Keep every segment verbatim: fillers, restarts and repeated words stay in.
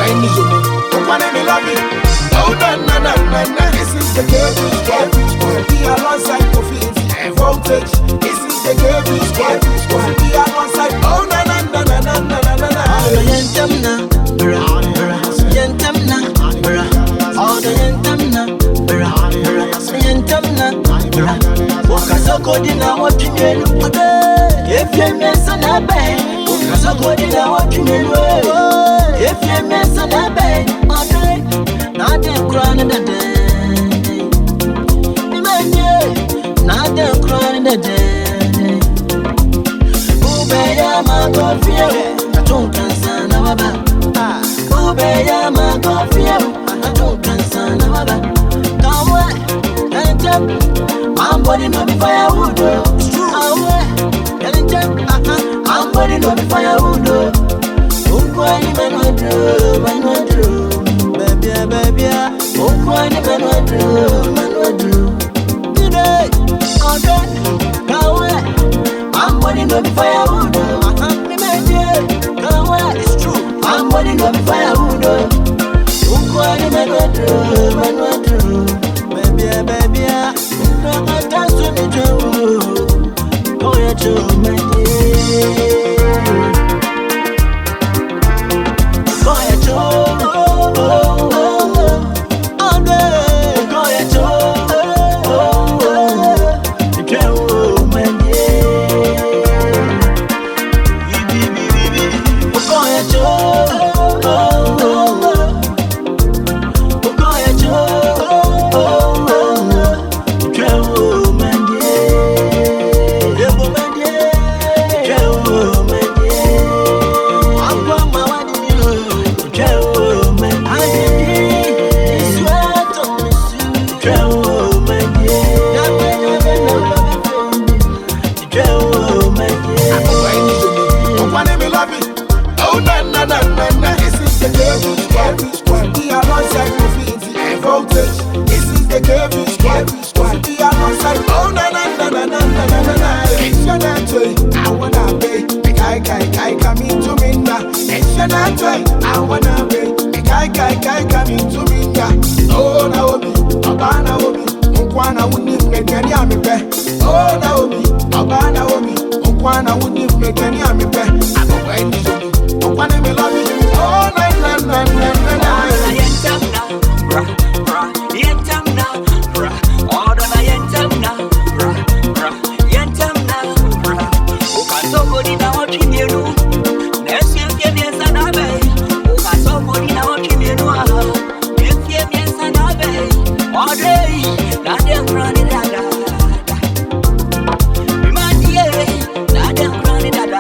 any zone. One me love it. Oh na na na na na. This is the Kirby Squad. Be alongside Kofi and Voltage. This is the Kirby Squad. Be alongside. Oh na na na na na na na na. All the yentamna, bra bra, yentamna, bra. All the yentamna, bra bra, yentamna, bra. Wakasoko dina wapimelu ode. If you mess on a bay, wakasoko dina wapimelu. If you mess on a bay, ode. Not them crying the day. Not them crying the day. Ubeya magofio, atunkan sana baba. Ubeya magofio, atunkan sana baba. Come on, anytime, I'm body no be firewood. Come on, anytime, I'm body no be firewood. Ukwani manwadro, manwadro, baby, baby. Ukwani manwadro, manwadro. Today, okay, come on. I'm body no be firewood. Come on, it's true. I'm body no be firewood. Ukwani manwadro, manwadro, baby, baby. Don't I dance to me, Joe? Oh, yeah, Joe, my dear. Oh, yeah, Joe. Oh, oh, oh. Oh, no. Oh, yeah, Joe. Oh, oh, oh. Joe, my dear. Oh, yeah, Joe. Oh, oh, oh. Oh, yeah, Joe. Oh, oh, oh. Joe, my dear. Joe, my dear. Joe, my dear. I'm going my wedding. Joe, my dear. This sweat on me, Joe, my dear. Joe, my dear. Any zone. One me love it. Oh na na na na na. This is the Kirby Squad. Be alongside Kofi and Voltage. This is the Kirby Squad. Be alongside. Oh na na na na na na na na. It's your night. I wanna pay. The guy guy guy coming to me now. It's your night. I wanna pay. The guy guy guy coming to me now. Oh Naomi, Oba Naomi, Nkwana wuni mekeni amipe. Oh Naomi, Oba Naomi, Nkwana wuni mekeni amipe. I'm a wendy zone. Nkwana me love it. Oh na na na na na na. Yentamna, bra bra, yentamna, bra. Order na yentamna, bra bra, yentamna, bra. Ukasoko dina wachimienu, nesi mfye mienza nabe. Ukasoko dina wachimienu aha, mfye mienza nabe. Order, nade mkrani dada. Bimandie, nade mkrani dada.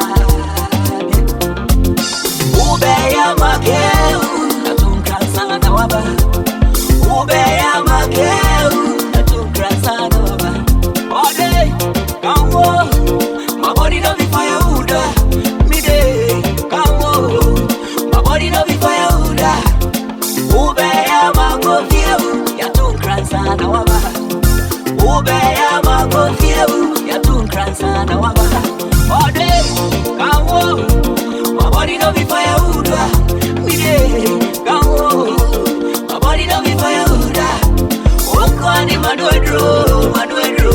Ubeya makeu, atunkan sana waba. Ubeya makeu, atunkan sana waba. Order, come on, my body no be firewood. Me day, come on, my body no be firewood. Ubeya makofia, atunkan sana waba. Ubeya makofia, atunkan sana waba. Order, come on, my body no be firewood. Me day, come on, my body no be firewood. Ukwani manwadro, manwadro.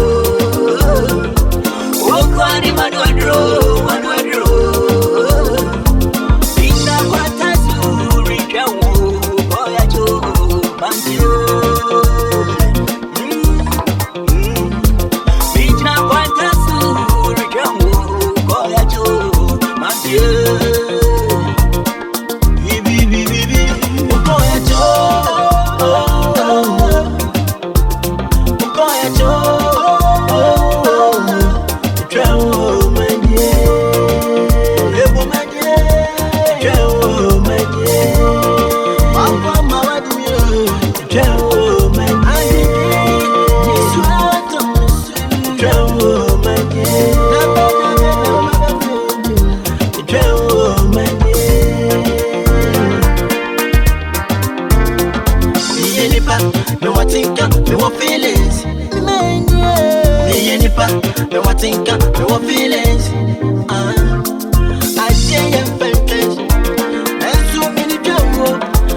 Ukwani manwadro, manwadro. Inna kwata suri jawu, boya jo, banjo. Inna kwata suri jawu, boya jo, banjo. Bibi bibi bibi, boya jo. Boya jo. Joe, my dear. Joe, my dear. Joe, my dear. I'm my wedding. Joe, my dear. This sweat on me, Joe, my dear. Joe, my dear. Me anypa, me what think, me what feelings. Me anypa, me what think, me what feelings. Ah, I say I'm fantastic. And so many people,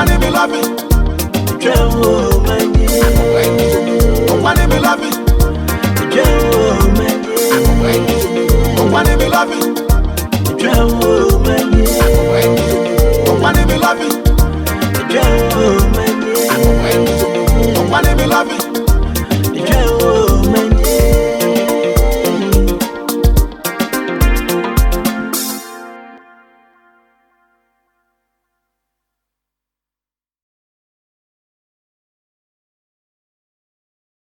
name is love it. Travel, my dear. Oh, my name is love it.